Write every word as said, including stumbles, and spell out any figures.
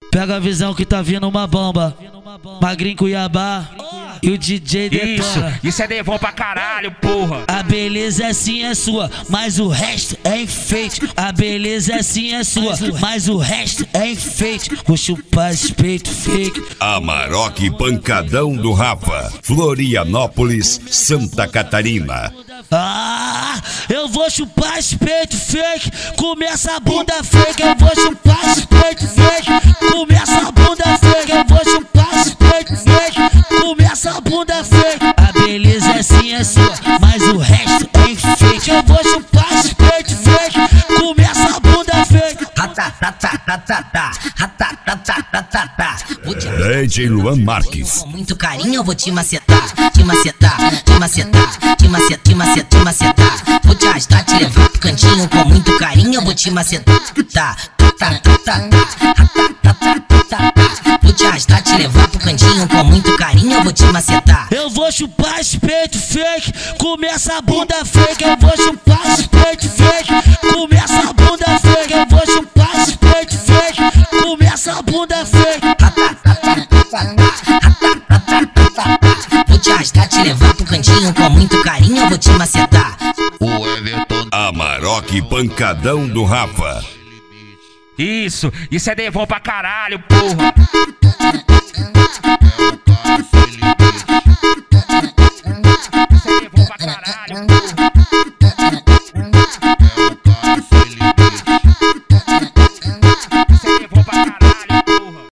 Pega a visão que tá vindo uma bomba. Magrinho Cuiabá e o D J detona. Isso, isso é devon pra caralho, porra. A beleza é sim é sua, mas o resto é enfeite. A beleza é sim é sua, mas o resto é enfeite. Vou chupar esse peito fake. Amarok Pancadão do Rafa, Florianópolis, Santa Catarina. Ah, eu vou chupar esse peito fake. Começa a bunda fake. Eu vou chupar esse peito fake. Começa a bunda fake. Eu vou chupar esse peito fake. Começa a bunda fake. A beleza é sim é sua, mas o resto é enfeite. Eu vou chupar esse peito fake. Começa a bunda fake. D J Luan Marques. Com muito carinho eu vou te macetar, te macetar, te macetar, te macetar, te macetar, te macetar. Vou te arrastar, te levar pro cantinho. Com muito carinho eu vou te macetar. Tá, tá, tá, tá, tá, tá. Vou te arrastar, te levar pro cantinho. Com muito carinho eu vou te macetar. Eu vou chupar esse peito fake. Começa a bunda fake. Eu vou chupar esse peito fake. Começa a bunda fake. Eu vou chupar esse peito fake. Começa a bunda fake. Vou te arrastar, te levar pro cantinho. Com muito carinho eu vou te macetar. O Everton Amarok Pancadão do Rafa. Isso, isso é devon pra caralho, porra.